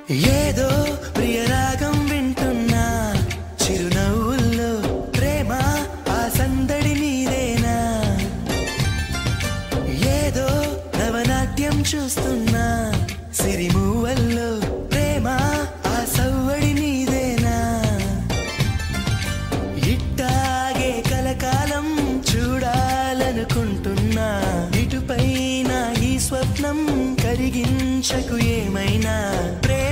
ఏదో ప్రియరాగం వింటున్నా చిరునవ్వుల్లో ప్రేమ ఆ సందడి నీదేనా ఏదో నవనాట్యం చూస్తున్నా సిరిమూవల్లో ప్రేమ ఆ సవ్వడి నీదేనా ఇట్టాగే కలకాలం చూడాలనుకుంటున్నా ఇటుపైన ఈ స్వప్నం కరిగించకు ఏమైనా